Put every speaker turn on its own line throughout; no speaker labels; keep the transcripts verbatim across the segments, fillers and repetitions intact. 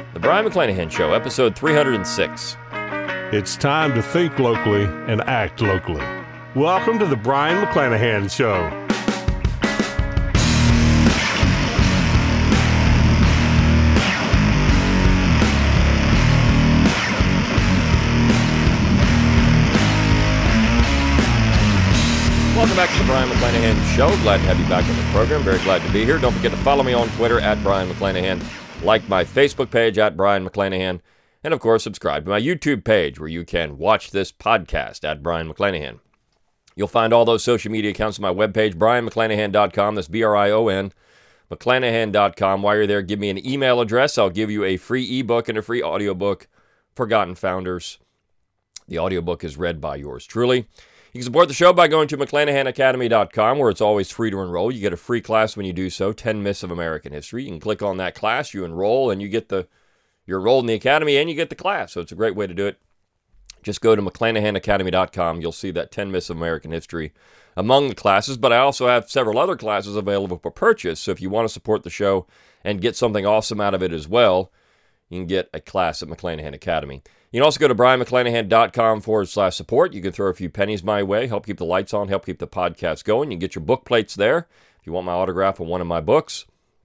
The Brion McClanahan Show, episode three hundred six.
It's time to think locally and act locally. Welcome to the Brion McClanahan Show.
Welcome back to the Brion McClanahan Show. Glad to have you back on the program. Very glad to be here. Don't forget to follow me on Twitter at Brion McClanahan. Like my Facebook page at Brion McClanahan. And of course, subscribe to my YouTube page where you can watch this podcast at Brion McClanahan. You'll find all those social media accounts on my webpage, brion mcclanahan dot com. That's B R I O N, mcclanahan dot com. While you're there, give me an email address. I'll give you a free ebook and a free audiobook, Forgotten Founders. The audiobook is read by yours truly. You can support the show by going to mcclanahan academy dot com, where it's always free to enroll. You get a free class when you do so, ten Myths of American History. You can click on that class, you enroll, and you get the, you're enrolled in the academy, and you get the class. So it's a great way to do it. Just go to mcclanahan academy dot com. You'll see that ten Myths of American History among the classes, but I also have several other classes available for purchase. So if you want to support the show and get something awesome out of it as well, you can get a class at McClanahan Academy. You can also go to brion mcclanahan dot com forward slash support. You can throw a few pennies my way, help keep the lights on, help keep the podcast going. You can get your book plates there if you want my autograph on one of my books.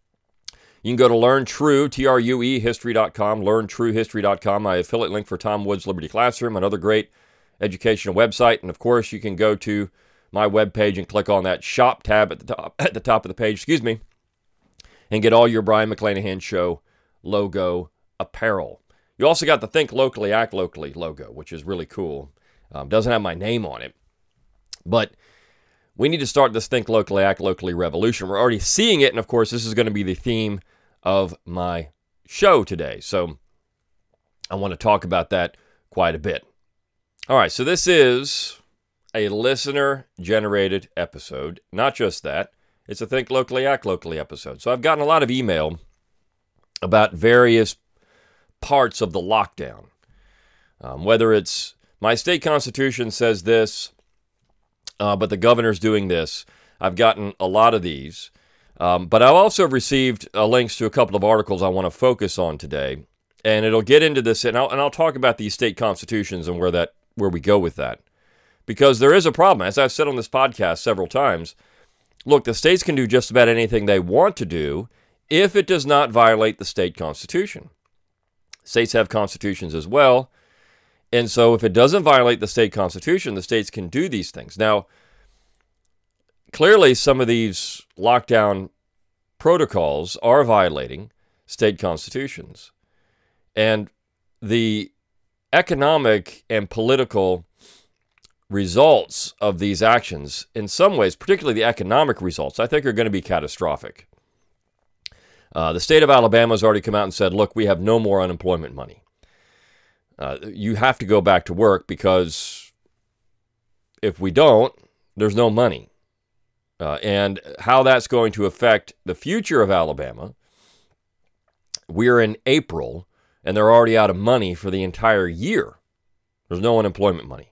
You can go to Learn True, T R U E, history dot com, learn true history dot com, my affiliate link for Tom Woods Liberty Classroom, another great educational website. And of course, you can go to my webpage and click on that shop tab at the top, at the top of the page, excuse me, and get all your Brion McClanahan Show logo apparel. You also got the Think Locally, Act Locally logo, which is really cool. Um, doesn't have my name on it. But we need to start this Think Locally, Act Locally revolution. We're already seeing it, and of course, this is going to be the theme of my show today. So I want to talk about that quite a bit. All right, so this is a listener-generated episode. Not just that, it's a Think Locally, Act Locally episode. So I've gotten a lot of email about various parts of the lockdown. Um, whether it's my state constitution says this, uh, but the governor's doing this. I've gotten a lot of these. Um, but I've also received uh, links to a couple of articles I want to focus on today. And it'll get into this, and I'll, and I'll talk about these state constitutions and where that where we go with that. Because there is a problem. As I've said on this podcast several times, look, the states can do just about anything they want to do if it does not violate the state constitution. States have constitutions as well, and so if it doesn't violate the state constitution, the states can do these things. Now, clearly some of these lockdown protocols are violating state constitutions, and the economic and political results of these actions, in some ways, particularly the economic results, I think are going to be catastrophic. Uh, the state of Alabama has already come out and said, look, we have no more unemployment money. Uh, you have to go back to work because if we don't, there's no money. Uh, and how that's going to affect the future of Alabama, we're in April, and they're already out of money for the entire year. There's no unemployment money.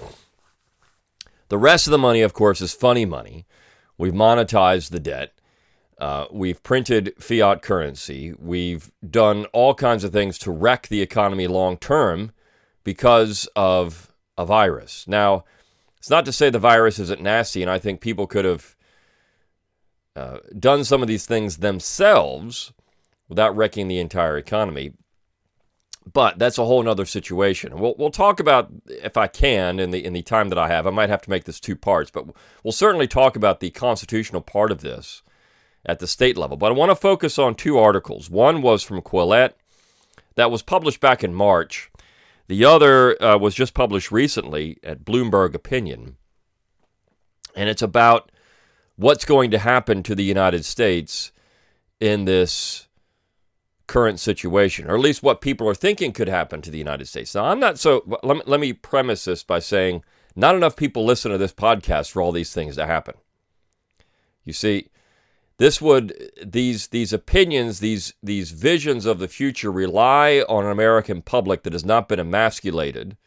The rest of the money, of course, is funny money. We've monetized the debt. Uh, we've printed fiat currency. We've done all kinds of things to wreck the economy long term because of a virus. Now, it's not to say the virus isn't nasty, and I think people could have uh, done some of these things themselves without wrecking the entire economy. But that's a whole other situation. We'll we'll talk about, if I can, in the in the time that I have. I might have to make this two parts, but we'll certainly talk about the constitutional part of this at the state level. But I want to focus on two articles. One was from Quillette that was published back in March. The other uh, was just published recently at Bloomberg Opinion. And it's about what's going to happen to the United States in this current situation, or at least what people are thinking could happen to the United States. Now, I'm not so, let me, let me premise this by saying not enough people listen to this podcast for all these things to happen. You see, This would these these opinions, these these visions of the future rely on an American public that has not been emasculated,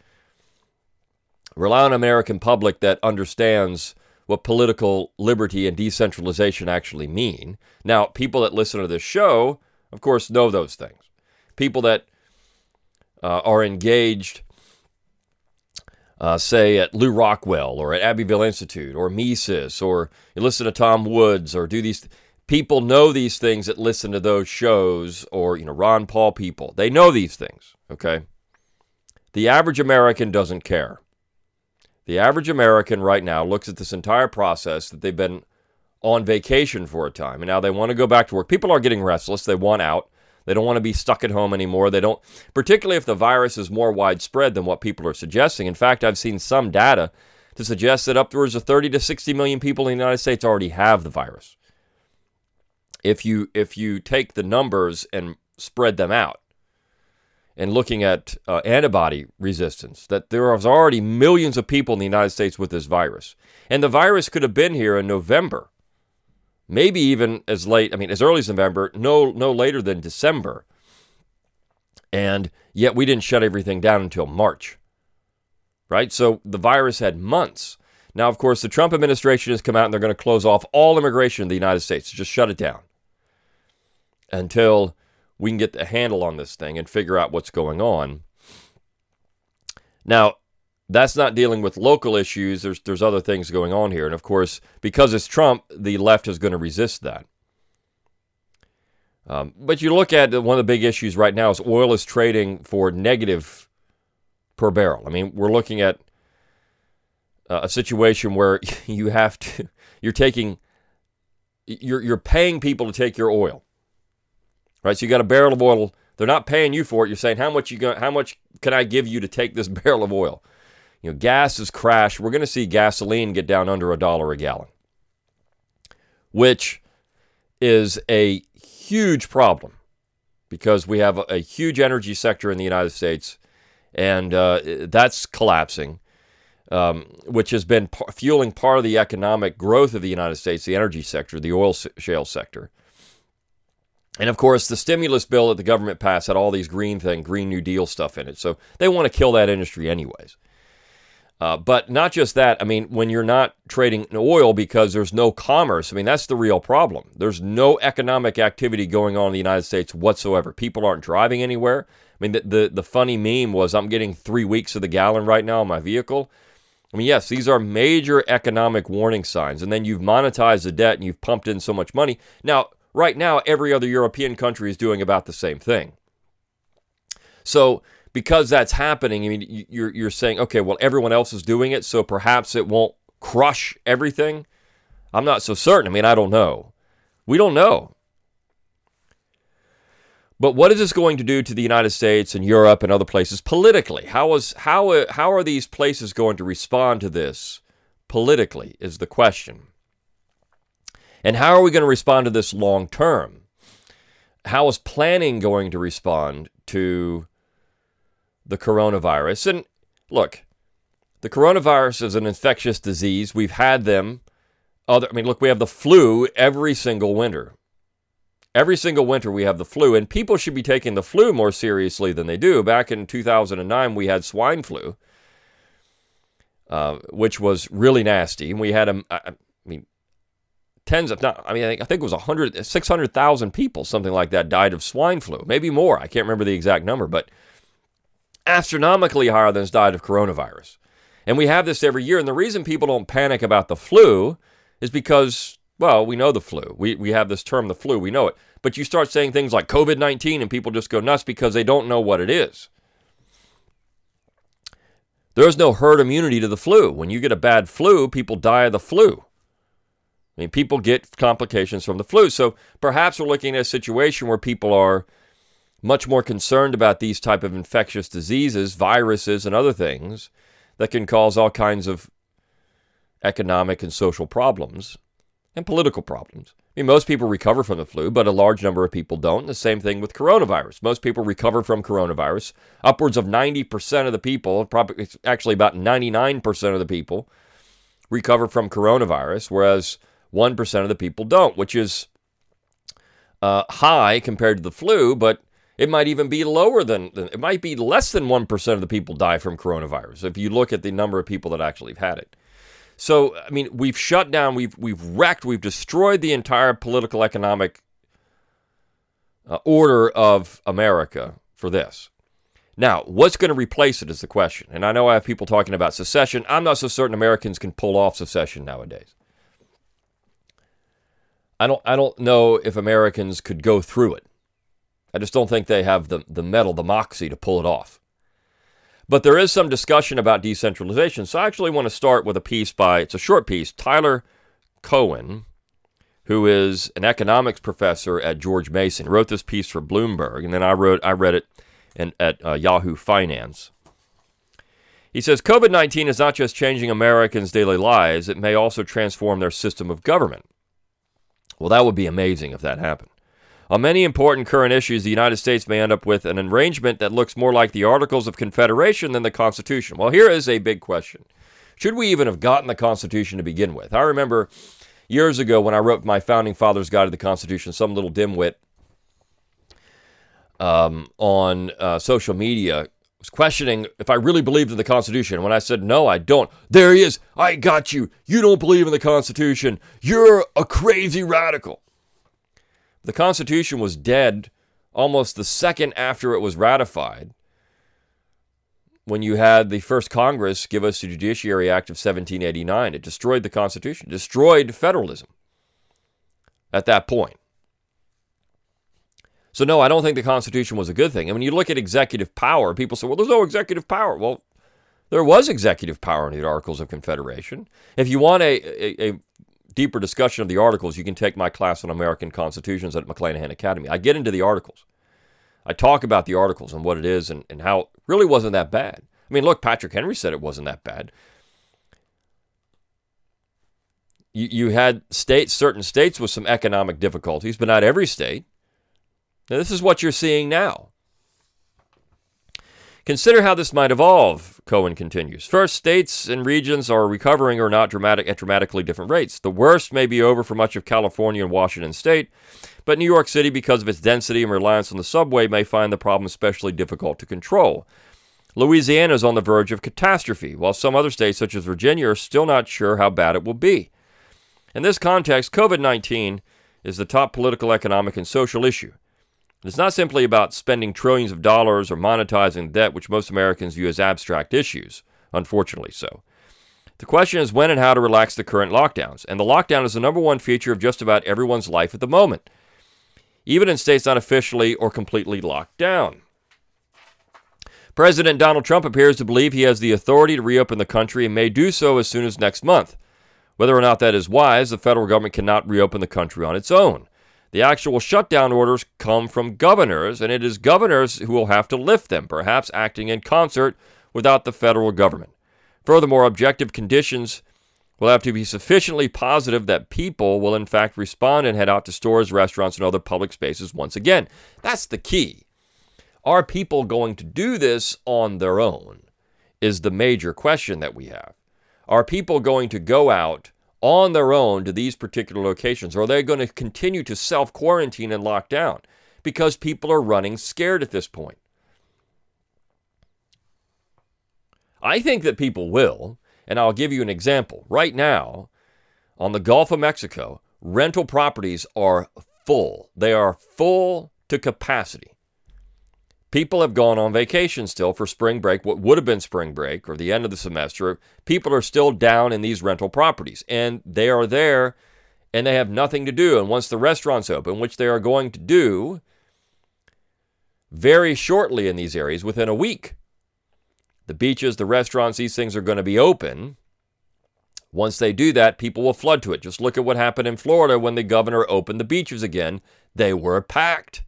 rely on an American public that understands what political liberty and decentralization actually mean. Now, people that listen to this show, of course, know those things. people that uh, are engaged, uh, say, at Lew Rockwell or at Abbeville Institute or Mises, or you listen to Tom Woods or do these, people know these things that listen to those shows, or, you know, Ron Paul people. They know these things, okay? The average American doesn't care. The average American right now looks at this entire process that they've been on vacation for a time, and now they want to go back to work. People are getting restless. They want out. They don't want to be stuck at home anymore. They don't, particularly if the virus is more widespread than what people are suggesting. In fact, I've seen some data to suggest that upwards of thirty to sixty million people in the United States already have the virus. If you if you take the numbers and spread them out, and looking at uh, antibody resistance, that there is already millions of people in the United States with this virus. And the virus could have been here in November, maybe even as late, I mean, as early as November, no, no later than December. And yet we didn't shut everything down until March, right? So the virus had months. Now, of course, the Trump administration has come out and they're going to close off all immigration in the United States, just shut it down until we can get the handle on this thing and figure out what's going on. Now, that's not dealing with local issues. There's there's other things going on here. And of course, because it's Trump, the left is going to resist that. Um, but you look at one of the big issues right now is oil is trading for negative per barrel. I mean, we're looking at uh, a situation where you have to, you're taking, you're you're paying people to take your oil. Right, so you got a barrel of oil. They're not paying you for it. You're saying, how much you going? How much can I give you to take this barrel of oil? You know, gas has crashed. We're going to see gasoline get down under a dollar a gallon, which is a huge problem because we have a, a huge energy sector in the United States, and uh, that's collapsing, um, which has been p- fueling part of the economic growth of the United States, the energy sector, the oil shale sector. And of course, the stimulus bill that the government passed had all these green thing, Green New Deal stuff in it. So they want to kill that industry anyways. Uh, but not just that. I mean, when you're not trading oil because there's no commerce, I mean, that's the real problem. There's no economic activity going on in the United States whatsoever. People aren't driving anywhere. I mean, the, the, the funny meme was, I'm getting three weeks of the gallon right now on my vehicle. I mean, yes, these are major economic warning signs. And then you've monetized the debt and you've pumped in so much money. Now, right now, every other European country is doing about the same thing. So, because that's happening, I mean, you're you're saying, okay, well, everyone else is doing it, so perhaps it won't crush everything. I'm not so certain. I mean, I don't know. We don't know. But what is this going to do to the United States and Europe and other places politically? How is how how are these places going to respond to this politically is the question. And how are we going to respond to this long term? How is planning going to respond to the coronavirus? And look, the coronavirus is an infectious disease. We've had them. Other, I mean, look, we have the flu every single winter. Every single winter we have the flu, and people should be taking the flu more seriously than they do. Back in two thousand nine, we had swine flu, uh, which was really nasty. And we had, a, I mean, tens of, not, I mean, I think, I think it was one hundred, six hundred thousand people, something like that, died of swine flu. Maybe more. I can't remember the exact number, but astronomically higher than has died of coronavirus. And we have this every year. And the reason people don't panic about the flu is because, well, we know the flu. We we have this term, the flu. We know it. But you start saying things like covid nineteen and people just go nuts because they don't know what it is. There is no herd immunity to the flu. When you get a bad flu, people die of the flu. I mean, people get complications from the flu. So perhaps we're looking at a situation where people are much more concerned about these type of infectious diseases, viruses, and other things that can cause all kinds of economic and social problems and political problems. I mean, most people recover from the flu, but a large number of people don't. The same thing with coronavirus. Most people recover from coronavirus. Upwards of ninety percent of the people, probably actually about ninety-nine percent of the people, recover from coronavirus, whereas one percent of the people don't, which is uh, high compared to the flu, but it might even be lower than, it might be less than one percent of the people die from coronavirus if you look at the number of people that actually have had it. So, I mean, we've shut down, we've we've wrecked, we've destroyed the entire political economic uh, order of America for this. Now, what's going to replace it is the question. And I know I have people talking about secession. I'm not so certain Americans can pull off secession nowadays. I don't I don't know if Americans could go through it. I just don't think they have the, the mettle, the moxie to pull it off. But there is some discussion about decentralization. So I actually want to start with a piece by, it's a short piece, Tyler Cowen, who is an economics professor at George Mason. He wrote this piece for Bloomberg, and then I wrote I read it in, at uh, Yahoo Finance. He says, COVID nineteen is not just changing Americans' daily lives, it may also transform their system of government. Well, that would be amazing if that happened. On many important current issues, the United States may end up with an arrangement that looks more like the Articles of Confederation than the Constitution. Well, here is a big question. Should we even have gotten the Constitution to begin with? I remember years ago when I wrote my Founding Fathers Guide to the Constitution, some little dimwit um, on uh, social media was questioning if I really believed in the Constitution. When I said, no, I don't. There he is. I got you. You don't believe in the Constitution. You're a crazy radical. The Constitution was dead almost the second after it was ratified, when you had the first Congress give us the Judiciary Act of seventeen eighty-nine. It destroyed the Constitution, destroyed federalism at that point. So no, I don't think the Constitution was a good thing. And when you look at executive power, people say, well, there's no executive power. Well, there was executive power in the Articles of Confederation. If you want a, a, a deeper discussion of the Articles, you can take my class on American Constitutions at McClanahan Academy. I get into the Articles. I talk about the Articles and what it is and, and how it really wasn't that bad. I mean, look, Patrick Henry said it wasn't that bad. You, you had states, certain states with some economic difficulties, but not every state. Now, this is what you're seeing now. Consider how this might evolve, Cohen continues. First, states and regions are recovering or not dramatic at dramatically different rates. The worst may be over for much of California and Washington state, but New York City, because of its density and reliance on the subway, may find the problem especially difficult to control. Louisiana is on the verge of catastrophe, while some other states, such as Virginia, are still not sure how bad it will be. In this context, COVID nineteen is the top political, economic, and social issue. It's not simply about spending trillions of dollars or monetizing debt, which most Americans view as abstract issues, unfortunately so. The question is when and how to relax the current lockdowns, and the lockdown is the number one feature of just about everyone's life at the moment, even in states not officially or completely locked down. President Donald Trump appears to believe he has the authority to reopen the country and may do so as soon as next month. Whether or not that is wise, the federal government cannot reopen the country on its own. The actual shutdown orders come from governors, and it is governors who will have to lift them, perhaps acting in concert without the federal government. Furthermore, objective conditions will have to be sufficiently positive that people will in fact respond and head out to stores, restaurants, and other public spaces once again. That's the key. Are people going to do this on their own is the major question that we have. Are people going to go out on their own to these particular locations? Or are they going to continue to self-quarantine and lock down? Because people are running scared at this point. I think that people will, and I'll give you an example. Right now, on the Gulf of Mexico, rental properties are full. They are full to capacity. People have gone on vacation still for spring break, what would have been spring break or the end of the semester. People are still down in these rental properties, and they are there, and they have nothing to do. And once the restaurants open, which they are going to do very shortly in these areas, within a week, the beaches, the restaurants, these things are going to be open. Once they do that, people will flood to it. Just look at what happened in Florida when the governor opened the beaches again. They were packed.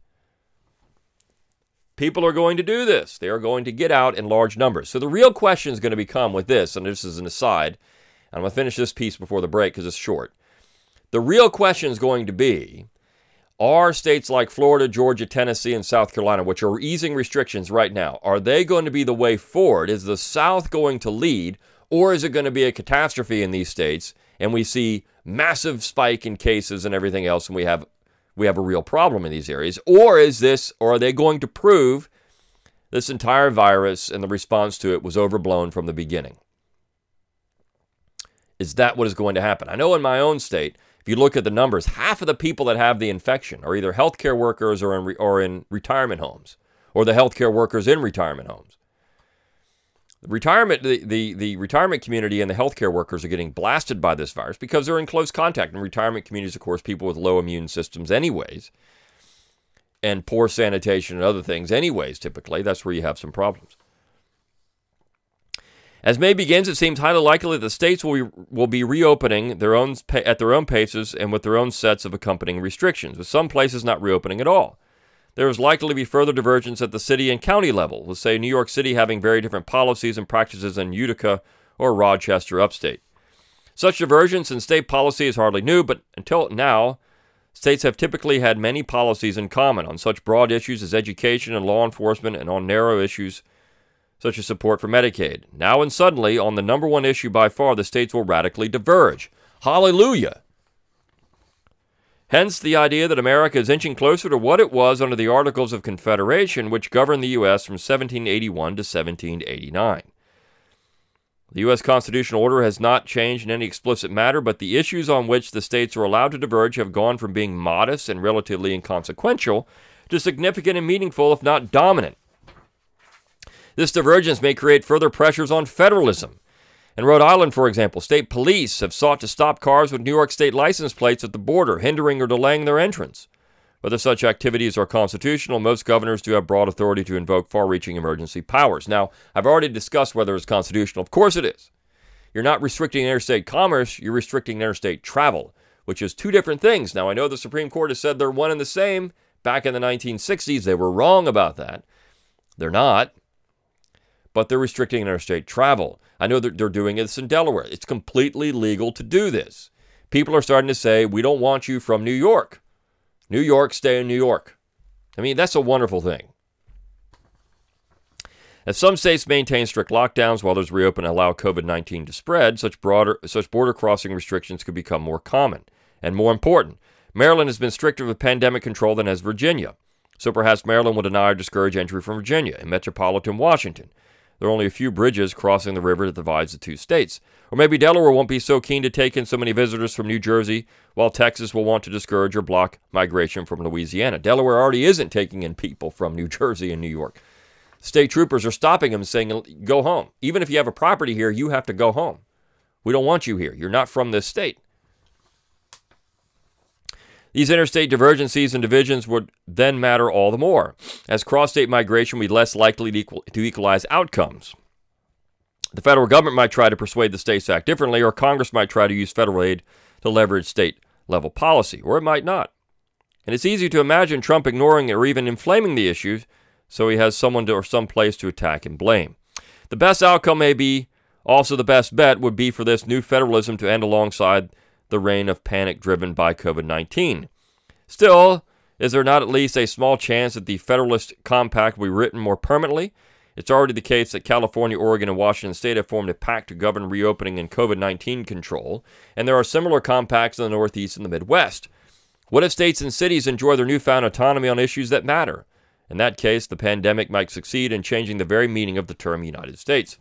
People are going to do this. They are going to get out in large numbers. So the real question is going to become with this, and this is an aside, and I'm going to finish this piece before the break because it's short. The real question is going to be, are states like Florida, Georgia, Tennessee, and South Carolina, which are easing restrictions right now, are they going to be the way forward? Is the South going to lead, or is it going to be a catastrophe in these states, and we see massive spike in cases and everything else, and we have we have a real problem in these areas? Or is this, or are they going to prove this entire virus and the response to it was overblown from the beginning? Is that what is going to happen? I know in my own state, if you look at the numbers, half of the people that have the infection are either healthcare workers or in, re, or in retirement homes or the healthcare workers in retirement homes. The retirement, the, the, the retirement community and the healthcare workers are getting blasted by this virus because they're in close contact. And retirement communities, of course, people with low immune systems anyways, and poor sanitation and other things anyways, typically. That's where you have some problems. As May begins, it seems highly likely that the states will be, will be reopening their own at their own paces and with their own sets of accompanying restrictions, with some places not reopening at all. There is likely to be further divergence at the city and county level, with, say, New York City having very different policies and practices than Utica or Rochester upstate. Such divergence in state policy is hardly new, but until now, states have typically had many policies in common on such broad issues as education and law enforcement and on narrow issues such as support for Medicaid. Now and suddenly, on the number one issue by far, the states will radically diverge. Hallelujah! Hence, the idea that America is inching closer to what it was under the Articles of Confederation, which governed the U S from seventeen eighty-one to seventeen eighty-nine. The U S constitutional order has not changed in any explicit matter, but the issues on which the states are allowed to diverge have gone from being modest and relatively inconsequential to significant and meaningful, if not dominant. This divergence may create further pressures on federalism. In Rhode Island, for example, state police have sought to stop cars with New York state license plates at the border, hindering or delaying their entrance. Whether such activities are constitutional, most governors do have broad authority to invoke far-reaching emergency powers. Now, I've already discussed whether it's constitutional. Of course it is. You're not restricting interstate commerce, you're restricting interstate travel, which is two different things. Now, I know the Supreme Court has said they're one and the same. Back in the nineteen sixties, they were wrong about that. They're not. But they're restricting interstate travel. I know that they're doing this in Delaware. It's completely legal to do this. People are starting to say, we don't want you from New York. New York, stay in New York. I mean, that's a wonderful thing. As some states maintain strict lockdowns while others reopen and allow covid nineteen to spread, such broader, such border crossing restrictions could become more common. And more important, Maryland has been stricter with pandemic control than has Virginia. So perhaps Maryland will deny or discourage entry from Virginia and metropolitan Washington. There are only a few bridges crossing the river that divides the two states. Or maybe Delaware won't be so keen to take in so many visitors from New Jersey, while Texas will want to discourage or block migration from Louisiana. Delaware already isn't taking in people from New Jersey and New York. State troopers are stopping them, saying, go home. Even if you have a property here, you have to go home. We don't want you here. You're not from this state. These interstate divergencies and divisions would then matter all the more, as cross-state migration would be less likely to, equal, to equalize outcomes. The federal government might try to persuade the states to act differently, or Congress might try to use federal aid to leverage state-level policy, or it might not. And it's easy to imagine Trump ignoring or even inflaming the issues, so he has someone to, or some place to attack and blame. The best outcome may be, also the best bet would be for this new federalism to end alongside the reign of panic driven by covid nineteen. Still, is there not at least a small chance that the Federalist Compact will be written more permanently? It's already the case that California, Oregon, and Washington State have formed a pact to govern reopening and covid nineteen control, and there are similar compacts in the Northeast and the Midwest. What if states and cities enjoy their newfound autonomy on issues that matter? In that case, the pandemic might succeed in changing the very meaning of the term United States.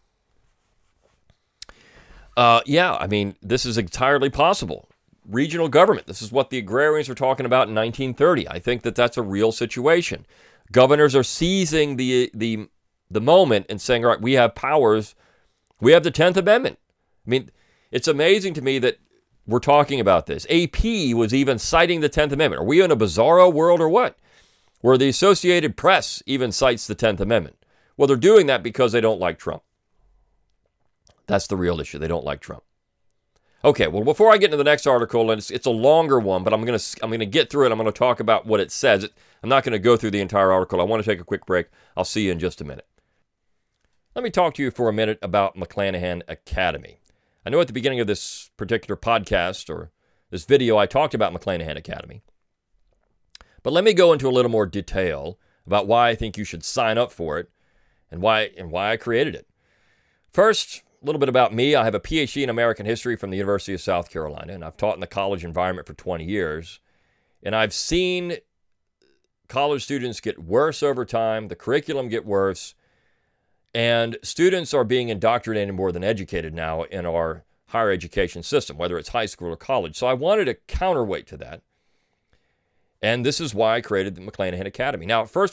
Uh, yeah, I mean, this is entirely possible. Regional government, this is what the agrarians were talking about in nineteen thirty. I think that that's a real situation. Governors are seizing the the the moment and saying, all right, we have powers. We have the tenth Amendment. I mean, it's amazing to me that we're talking about this. A P was even citing the tenth Amendment. Are we in a bizarro world or what? Where the Associated Press even cites the tenth Amendment. Well, they're doing that because they don't like Trump. That's the real issue. They don't like Trump. Okay, well, before I get into the next article, and it's, it's a longer one, but I'm going to I'm going to get through it. I'm going to talk about what it says. I'm not going to go through the entire article. I want to take a quick break. I'll see you in just a minute. Let me talk to you for a minute about McClanahan Academy. I know at the beginning of this particular podcast or this video, I talked about McClanahan Academy. But let me go into a little more detail about why I think you should sign up for it and why and why I created it. First, a little bit about me. I have a P H D in American history from the University of South Carolina, and I've taught in the college environment for twenty years. And I've seen college students get worse over time, the curriculum get worse, and students are being indoctrinated more than educated now in our higher education system, whether it's high school or college. So I wanted a counterweight to that. And this is why I created the McClanahan Academy. Now, first and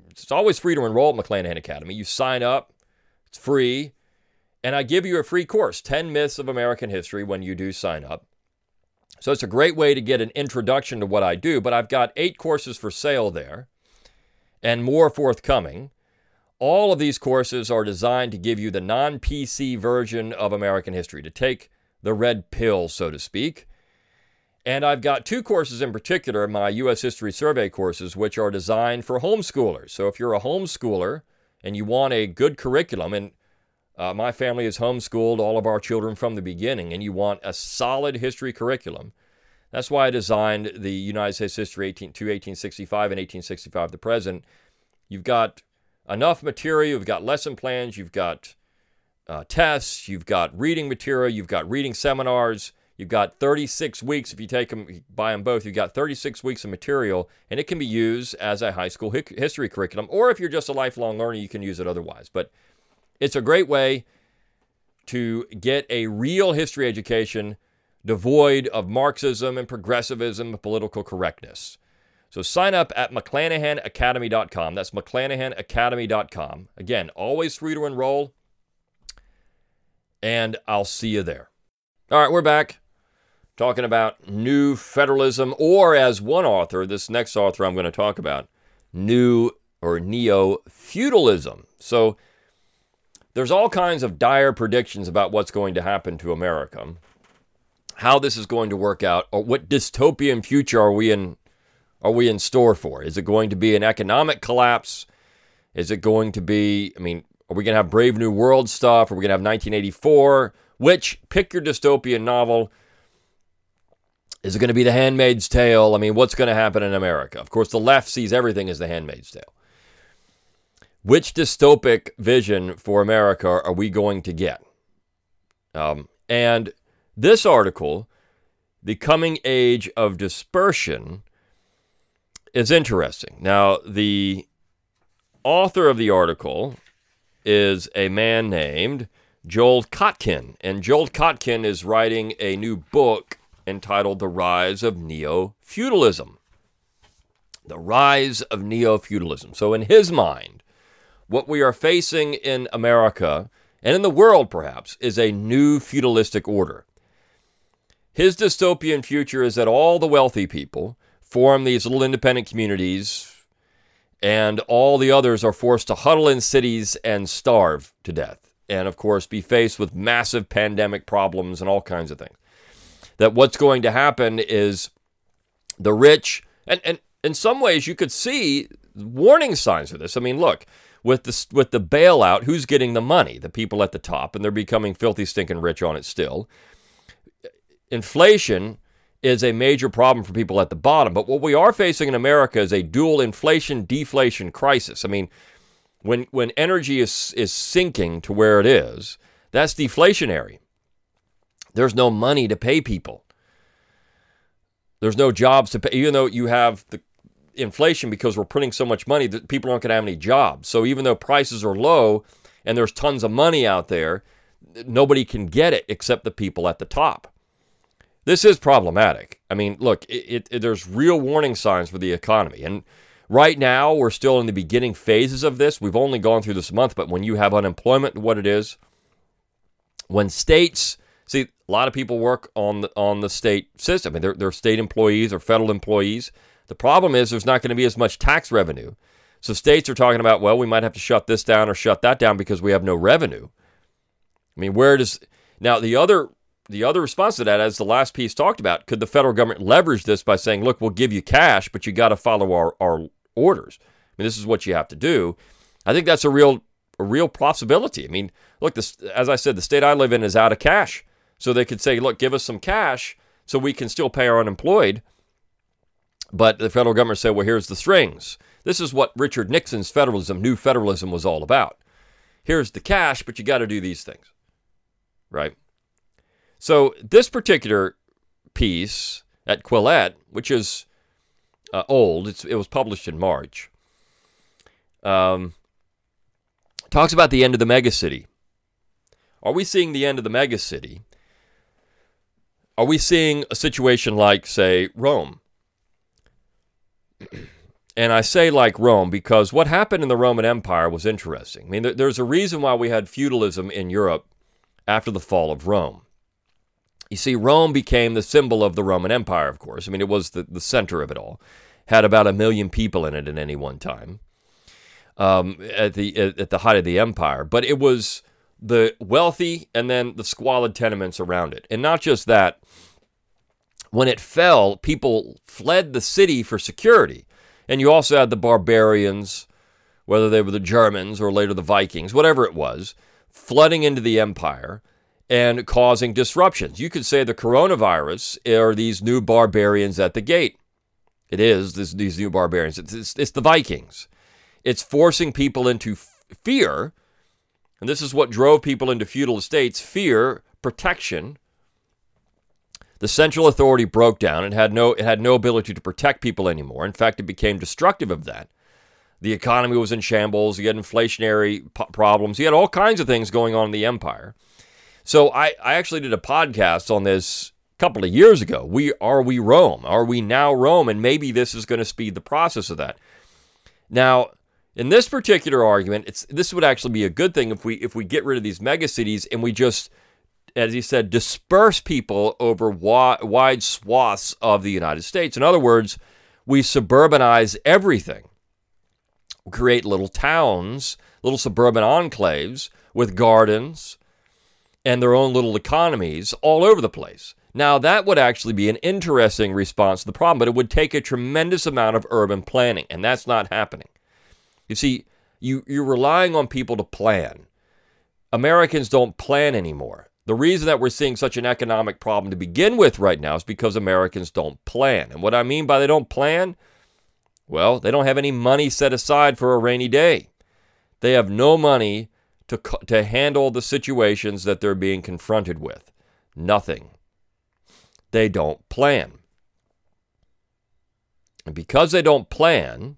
it's always free to enroll at McClanahan Academy. You sign up, it's free, and I give you a free course, ten Myths of American History, when you do sign up. So it's a great way to get an introduction to what I do, but I've got eight courses for sale there and more forthcoming. All of these courses are designed to give you the non-P C version of American history, to take the red pill, so to speak. And I've got two courses in particular, my U S History Survey courses, which are designed for homeschoolers. So if you're a homeschooler and you want a good curriculum, and uh, my family has homeschooled all of our children from the beginning, and you want a solid history curriculum, that's why I designed the United States History eighteen to eighteen sixty-five and eighteen sixty-five to present. You've got enough material, you've got lesson plans, you've got uh, tests, you've got reading material, you've got reading seminars, you've got thirty-six weeks, if you take them, buy them both, you've got thirty-six weeks of material, and it can be used as a high school hi- history curriculum, or if you're just a lifelong learner, you can use it otherwise. But it's a great way to get a real history education devoid of Marxism and progressivism and political correctness. So sign up at McClanahan Academy dot com. That's McClanahan Academy dot com. Again, always free to enroll. And I'll see you there. All right, we're back talking about New Federalism, or as one author, this next author I'm going to talk about, New or Neo-Feudalism. So there's all kinds of dire predictions about what's going to happen to America, how this is going to work out, or what dystopian future are we in are we in store for? Is it going to be an economic collapse? Is it going to be, I mean, are we going to have Brave New World stuff? Are we going to have nineteen eighty-four? Which, pick your dystopian novel. Is it going to be The Handmaid's Tale? I mean, what's going to happen in America? Of course, the left sees everything as The Handmaid's Tale. Which dystopic vision for America are we going to get? Um, and this article, The Coming Age of Dispersion, is interesting. Now, the author of the article is a man named Joel Kotkin, and Joel Kotkin is writing a new book entitled The Rise of Neo-Feudalism. The Rise of Neo-Feudalism. So in his mind, what we are facing in America, and in the world perhaps, is a new feudalistic order. His dystopian future is that all the wealthy people form these little independent communities, and all the others are forced to huddle in cities and starve to death. And, of course, be faced with massive pandemic problems and all kinds of things. That what's going to happen is the rich, and, and in some ways you could see warning signs for this. I mean, look, with the, with the bailout, who's getting the money? The people at the top, and they're becoming filthy, stinking rich on it still. Inflation is a major problem for people at the bottom. But what we are facing in America is a dual inflation-deflation crisis. I mean, when when energy is is sinking to where it is, that's deflationary. There's no money to pay people. There's no jobs to pay, even though you have the inflation because we're printing so much money that people aren't going to have any jobs. So even though prices are low and there's tons of money out there, nobody can get it except the people at the top. This is problematic. I mean, look, it, it, there's real warning signs for the economy. And right now, we're still in the beginning phases of this. We've only gone through this month, but when you have unemployment, what it is, when states, see, a lot of people work on the, on the state system. I mean, they're, they're state employees or federal employees. The problem is there's not going to be as much tax revenue. So states are talking about, well, we might have to shut this down or shut that down because we have no revenue. I mean, where does, now the other... The other response to that, as the last piece talked about, could the federal government leverage this by saying, look, we'll give you cash, but you got to follow our, our orders. I mean, this is what you have to do. I think that's a real a real possibility. I mean, look, this, as I said, the state I live in is out of cash. So they could say, look, give us some cash so we can still pay our unemployed. But the federal government said, well, here's the strings. This is what Richard Nixon's federalism, New Federalism, was all about. Here's the cash, but you got to do these things. Right? So this particular piece at Quillette, which is uh, old, it's, it was published in March, um, talks about the end of the megacity. Are we seeing the end of the megacity? Are we seeing a situation like, say, Rome? And I say like Rome because what happened in the Roman Empire was interesting. I mean, there, there's a reason why we had feudalism in Europe after the fall of Rome. You see, Rome became the symbol of the Roman Empire, of course. I mean, it was the, the center of it all. Had about a million people in it at any one time um, at the at the height of the empire. But it was the wealthy and then the squalid tenements around it. And not just that, when it fell, people fled the city for security. And you also had the barbarians, whether they were the Germans or later the Vikings, whatever it was, flooding into the empire and causing disruptions. You could say the coronavirus are these new barbarians at the gate. It is, this, these new barbarians. It's, it's, it's the Vikings. It's forcing people into f- fear, and this is what drove people into feudal estates, fear, protection. The central authority broke down and had no, it had no ability to protect people anymore. In fact, it became destructive of that. The economy was in shambles. You had inflationary p- problems. You had all kinds of things going on in the empire. So I, I actually did a podcast on this a couple of years ago. We Are we Rome? Are we now Rome? And maybe this is going to speed the process of that. Now, in this particular argument, it's this would actually be a good thing if we if we get rid of these megacities and we just, as he said, disperse people over wide, wide swaths of the United States. In other words, we suburbanize everything. We create little towns, little suburban enclaves with gardens and their own little economies all over the place. Now, that would actually be an interesting response to the problem, but it would take a tremendous amount of urban planning, and that's not happening. You see, you, you're relying on people to plan. Americans don't plan anymore. The reason that we're seeing such an economic problem to begin with right now is because Americans don't plan. And what I mean by they don't plan, well, they don't have any money set aside for a rainy day. They have no money to to handle the situations that they're being confronted with. Nothing. They don't plan. And because they don't plan,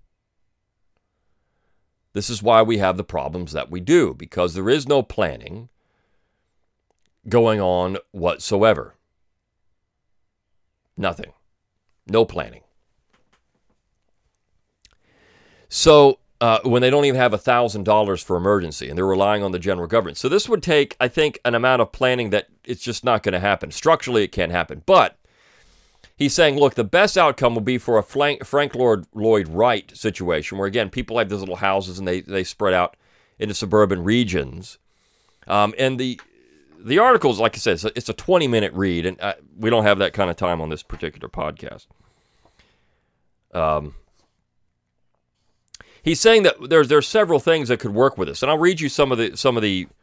this is why we have the problems that we do, because there is no planning going on whatsoever. Nothing. No planning. So, Uh, when they don't even have one thousand dollars for emergency and they're relying on the general government. So this would take, I think, an amount of planning that it's just not going to happen. Structurally, it can't happen. But he's saying, look, the best outcome will be for a Frank, Frank Lloyd, Lloyd Wright situation where, again, people have these little houses and they, they spread out into suburban regions. Um, and the the articles, like I said, it's a, it's a twenty-minute read, and I, we don't have that kind of time on this particular podcast. Um. He's saying that there's there's several things that could work with this, and I'll read you some of the some of the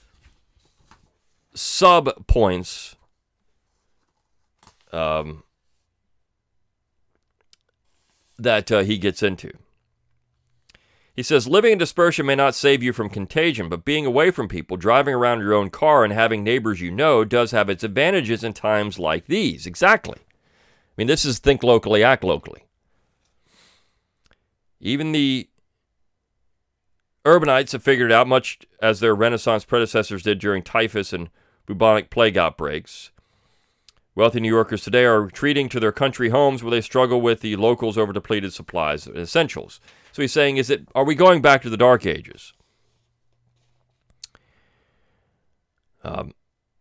sub points um, that uh, he gets into. He says, living in dispersion may not save you from contagion, but being away from people, driving around your own car, and having neighbors you know does have its advantages in times like these. Exactly. I mean, this is think locally, act locally. Even the urbanites have figured out, much as their Renaissance predecessors did during typhus and bubonic plague outbreaks. Wealthy New Yorkers today are retreating to their country homes where they struggle with the locals' over depleted supplies of essentials. So he's saying, is it, are we going back to the Dark Ages? Um,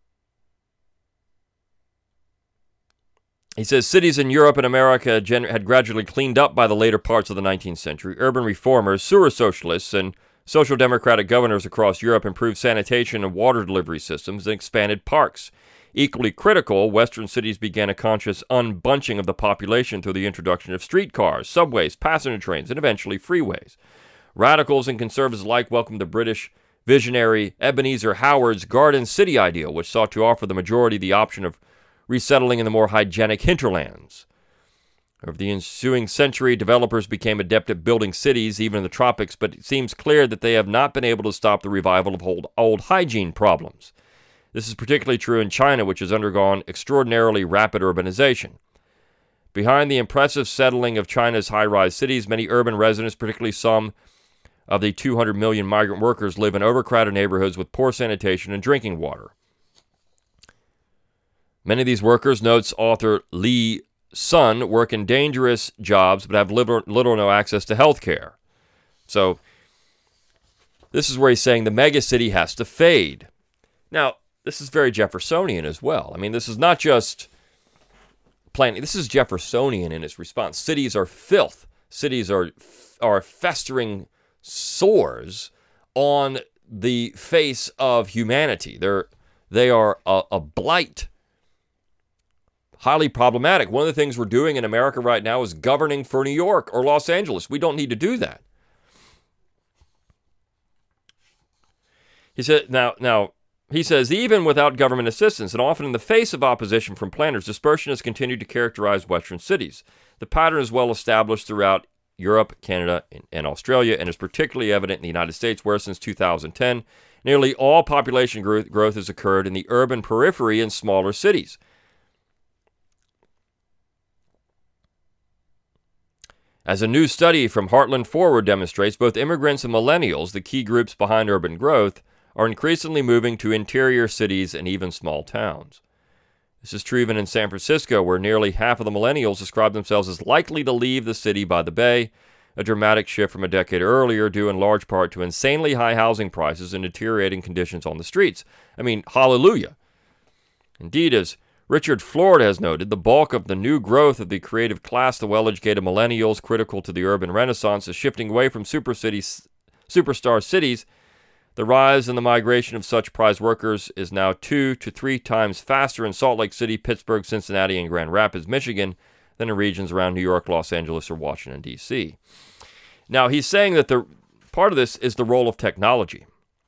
He says cities in Europe and America gen- had gradually cleaned up by the later parts of the nineteenth century. Urban reformers, sewer socialists, and social democratic governors across Europe improved sanitation and water delivery systems and expanded parks. Equally critical, Western cities began a conscious unbunching of the population through the introduction of streetcars, subways, passenger trains, and eventually freeways. Radicals and conservatives alike welcomed the British visionary Ebenezer Howard's Garden City ideal, which sought to offer the majority the option of resettling in the more hygienic hinterlands. Over the ensuing century, developers became adept at building cities, even in the tropics, but it seems clear that they have not been able to stop the revival of old, old hygiene problems. This is particularly true in China, which has undergone extraordinarily rapid urbanization. Behind the impressive settling of China's high-rise cities, many urban residents, particularly some of the two hundred million migrant workers, live in overcrowded neighborhoods with poor sanitation and drinking water. Many of these workers, notes author Li son work in dangerous jobs but have little, little or no access to health care. So this is where he's saying the megacity has to fade. Now, this is very Jeffersonian as well. I mean, this is not just planning. This is Jeffersonian in its response. Cities are filth. Cities are are festering sores on the face of humanity. They're they are a, a blight. Highly problematic. One of the things we're doing in America right now is governing for New York or Los Angeles. We don't need to do that. He said, now, now, he says, even without government assistance and often in the face of opposition from planners, dispersion has continued to characterize Western cities. The pattern is well established throughout Europe, Canada, and Australia, and is particularly evident in the United States, where since two thousand ten, nearly all population growth, growth has occurred in the urban periphery and smaller cities. As a new study from Heartland Forward demonstrates, both immigrants and millennials, the key groups behind urban growth, are increasingly moving to interior cities and even small towns. This is true even in San Francisco, where nearly half of the millennials describe themselves as likely to leave the city by the bay, a dramatic shift from a decade earlier due in large part to insanely high housing prices and deteriorating conditions on the streets. I mean, hallelujah. Indeed, as Richard Florida has noted, the bulk of the new growth of the creative class, the well-educated millennials critical to the urban renaissance, is shifting away from super cities, superstar cities. The rise and the migration of such prize workers is now two to three times faster in Salt Lake City, Pittsburgh, Cincinnati, and Grand Rapids, Michigan, than in regions around New York, Los Angeles, or Washington, D C Now, he's saying that the part of this is the role of technology.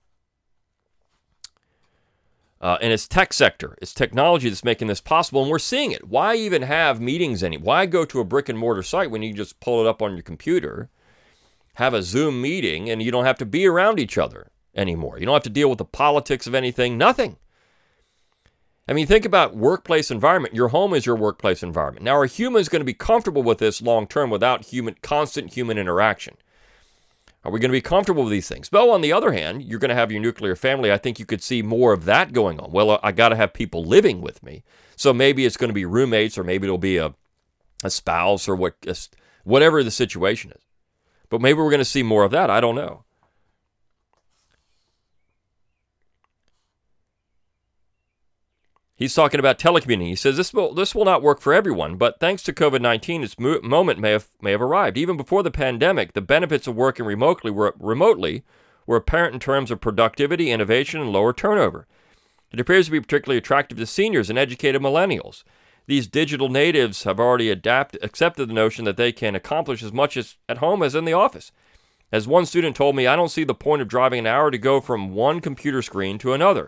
Uh, and it's tech sector. It's technology that's making this possible, and we're seeing it. Why even have meetings any? Why go to a brick and mortar site when you can just pull it up on your computer, have a Zoom meeting, and you don't have to be around each other anymore? You don't have to deal with the politics of anything, nothing. I mean, think about workplace environment. Your home is your workplace environment. Now, are humans going to be comfortable with this long term without human, constant human interaction? Are we going to be comfortable with these things? Well, on the other hand, you're going to have your nuclear family. I think you could see more of that going on. Well, I got to have people living with me. So maybe it's going to be roommates, or maybe it'll be a, a spouse, or what, whatever the situation is. But maybe we're going to see more of that. I don't know. He's talking about telecommuting. He says this will this will not work for everyone, but thanks to COVID nineteen, its mo- moment may have may have arrived. Even before the pandemic, the benefits of working remotely were remotely were apparent in terms of productivity, innovation, and lower turnover. It appears to be particularly attractive to seniors and educated millennials. These digital natives have already adapted, accepted the notion that they can accomplish as much as at home as in the office. As one student told me, I don't see the point of driving an hour to go from one computer screen to another.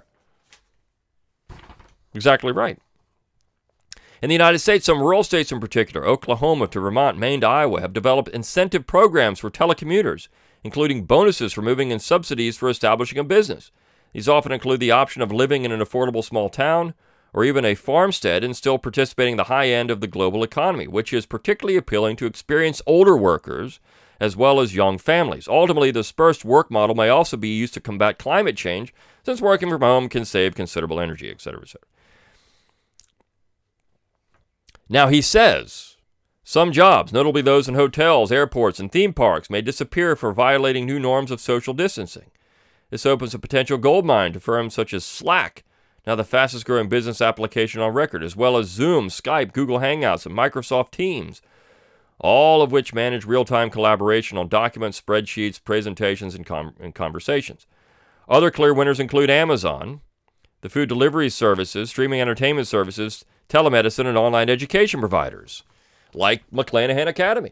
Exactly right. In the United States, some rural states in particular, Oklahoma to Vermont, Maine to Iowa, have developed incentive programs for telecommuters, including bonuses for moving and subsidies for establishing a business. These often include the option of living in an affordable small town or even a farmstead and still participating in the high end of the global economy, which is particularly appealing to experienced older workers as well as young families. Ultimately, the dispersed work model may also be used to combat climate change, since working from home can save considerable energy, et cetera, et cetera. Now, he says, some jobs, notably those in hotels, airports, and theme parks, may disappear for violating new norms of social distancing. This opens a potential goldmine to firms such as Slack, now the fastest growing business application on record, as well as Zoom, Skype, Google Hangouts, and Microsoft Teams, all of which manage real-time collaboration on documents, spreadsheets, presentations, and, com- and conversations. Other clear winners include Amazon, the food delivery services, streaming entertainment services, telemedicine, and online education providers, like McClanahan Academy.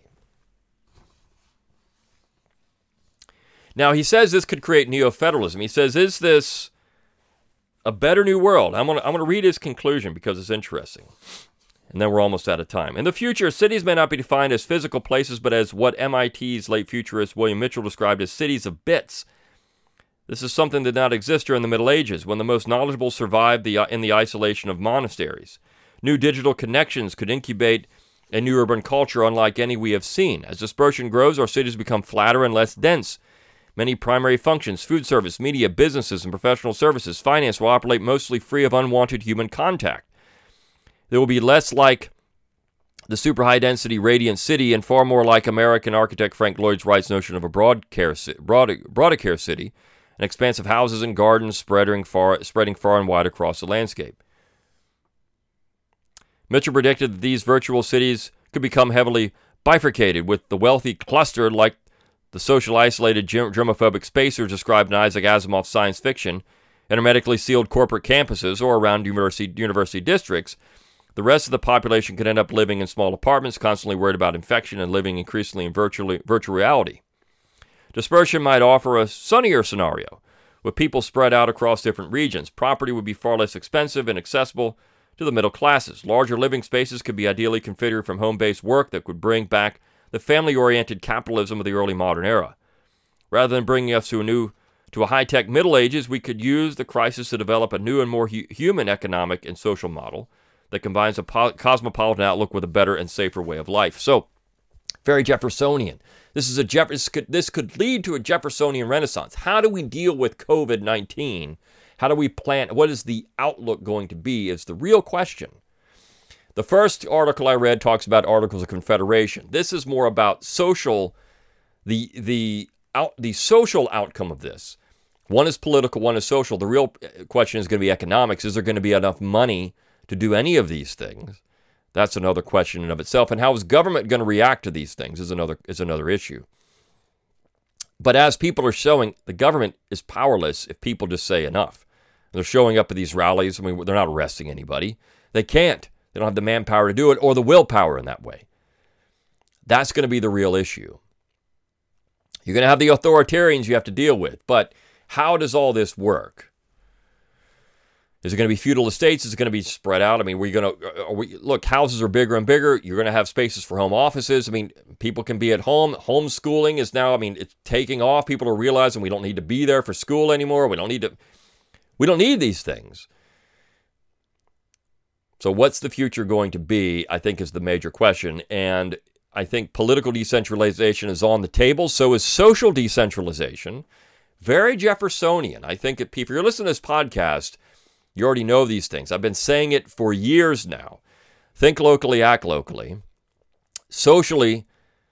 Now, he says this could create neo-federalism. He says, is this a better new world? I'm going to I'm going to read his conclusion because it's interesting. And then we're almost out of time. In the future, cities may not be defined as physical places, but as what M I T's late futurist William Mitchell described as cities of bits. This is something that did not exist during the Middle Ages, when the most knowledgeable survived the, in the isolation of monasteries. New digital connections could incubate a new urban culture unlike any we have seen. As dispersion grows, our cities become flatter and less dense. Many primary functions, food service, media, businesses, and professional services, finance will operate mostly free of unwanted human contact. There will be less like the super high-density radiant city, and far more like American architect Frank Lloyd Wright's notion of a broad care, broad, broad care city, an expanse of houses and gardens spreading far, spreading far and wide across the landscape. Mitchell predicted that these virtual cities could become heavily bifurcated, with the wealthy clustered like the social isolated germophobic spacers described in Isaac Asimov's science fiction, and hermetically sealed corporate campuses or around university, university districts. The rest of the population could end up living in small apartments, constantly worried about infection and living increasingly in virtual, virtual reality. Dispersion might offer a sunnier scenario, with people spread out across different regions. Property would be far less expensive and accessible to the middle classes. Larger living spaces could be ideally configured from home-based work that would bring back the family-oriented capitalism of the early modern era. Rather than bringing us to a new, to a high-tech Middle Ages, we could use the crisis to develop a new and more hu- human economic and social model that combines a po- cosmopolitan outlook with a better and safer way of life. So, very Jeffersonian. This is a Jeff- this could, this could lead to a Jeffersonian renaissance. How do we deal with covid nineteen? How do we plan? What is the outlook going to be is the real question. The first article I read talks about Articles of Confederation. This is more about social, the the out the social outcome of this. One is political, one is social. The real question is going to be economics. Is there going to be enough money to do any of these things? That's another question in of itself. And how is government going to react to these things is another is another issue. But as people are showing, the government is powerless if people just say enough. They're showing up at these rallies. I mean, they're not arresting anybody. They can't. They don't have the manpower to do it or the willpower in that way. That's going to be the real issue. You're going to have the authoritarians you have to deal with. But how does all this work? Is it going to be feudal estates? Is it going to be spread out? I mean, we're going to are we, look. Houses are bigger and bigger. You're going to have spaces for home offices. I mean, people can be at home. Homeschooling is now. I mean, it's taking off. People are realizing we don't need to be there for school anymore. We don't need to. We don't need these things. So, what's the future going to be? I think is the major question, and I think political decentralization is on the table. So is social decentralization. Very Jeffersonian. I think if you're listening to this podcast, you already know these things. I've been saying it for years now. Think locally, act locally. Socially,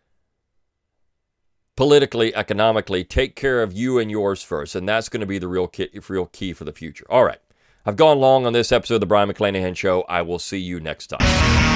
politically, economically, take care of you and yours first. And that's going to be the real key, real key for the future. All right. I've gone long on this episode of the Brion McClanahan Show. I will see you next time.